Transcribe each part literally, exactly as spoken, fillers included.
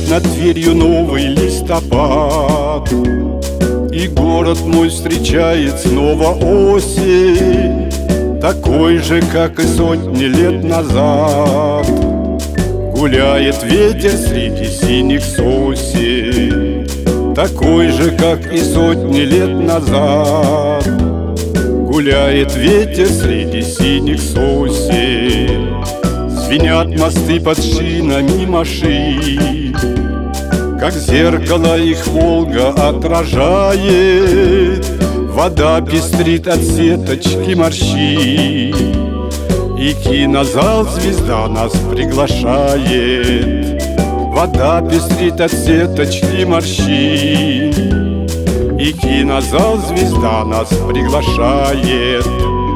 над Тверью новый листопад, и город мой встречает снова осень, такой же, как и сотни лет назад. Гуляет ветер среди синих сосен, такой же, как и сотни лет назад. Гуляет ветер среди синих сосен, звенят мосты под шинами машин, как зеркало их Волга отражает. Вода пестрит от сеточки морщин, и кинозал звезда нас приглашает. Вода пестрит от сеточки морщин, и кинозал звезда нас приглашает.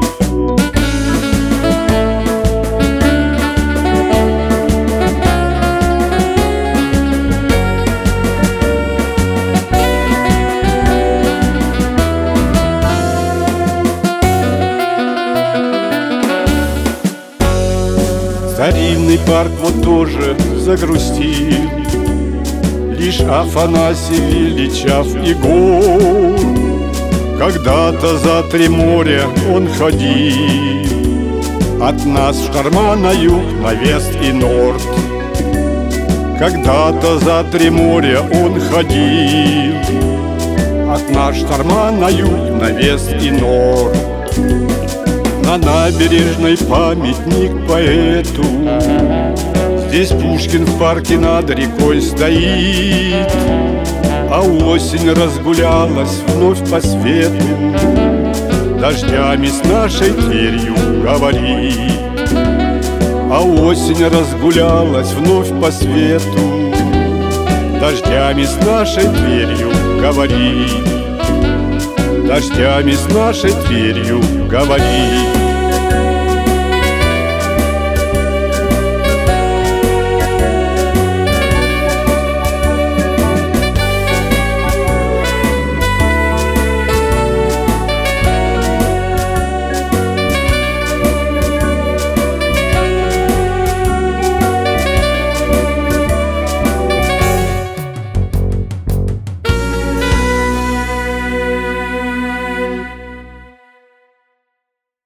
Старинный парк вот тоже загрустил, лишь Афанасий величав и гор. Когда-то за три моря он ходил, от нас в шторма на юг, на вест и норд. Когда-то за три моря он ходил, от нас шторма на юг, на вест и норд. На набережной памятник поэту, здесь Пушкин в парке над рекой стоит, а осень разгулялась вновь по свету, дождями с нашей Тверью говорит. А осень разгулялась вновь по свету, дождями с нашей Тверью говорит. Дождями с нашей Тверью говорит.